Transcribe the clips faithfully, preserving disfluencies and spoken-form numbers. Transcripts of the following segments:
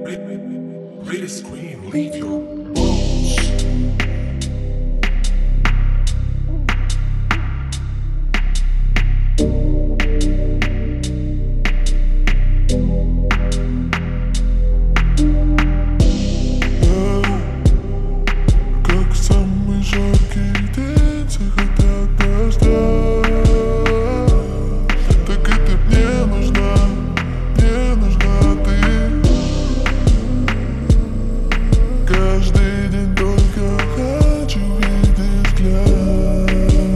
Read the screen, leave your bones. Как самый жаркий день, все хотят дождя. Так и ты мне нужна, мне нужна ты. Каждый день только хочу видеть взгляд,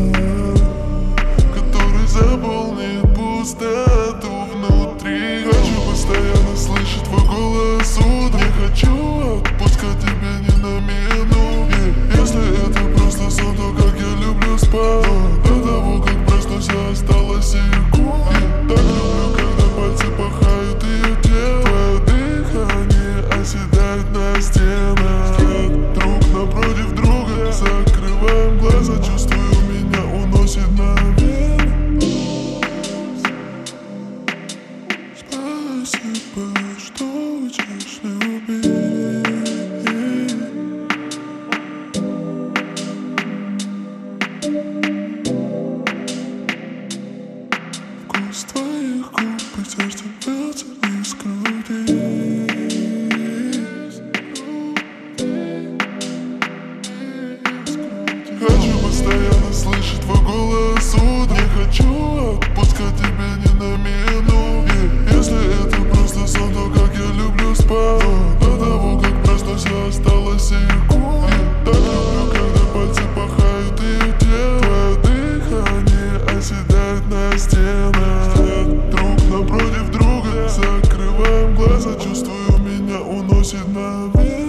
который заполнит пустоту внутри. Хочу постоянно слышать твой голос утром. Не хочу отпускать тебя ни на минуту. Если это просто сон, то как я люблю спать. До того, как проснусь, осталось секунд. Я так люблю, когда пальцы пахают ее тело. Твое дыхание оседает на стенах. Друг напротив друга, закрываем глаза. Чувствую, меня уносит наверх. Спасибо, что учишь любить. Вкус твоих губ и сердце бьется из груди. Хочу постоянно слышать твой голос утром. Не хочу отпускать тебя ни на минуту. Если это просто сон, то как я люблю спать. До того, как проснусь, осталось секунд. Я так люблю, когда пальцы пахают ее тело. Твое дыхание оседает на стенах. Друг напротив друга, закрываем глаза. Чувствую, меня уносит наверх.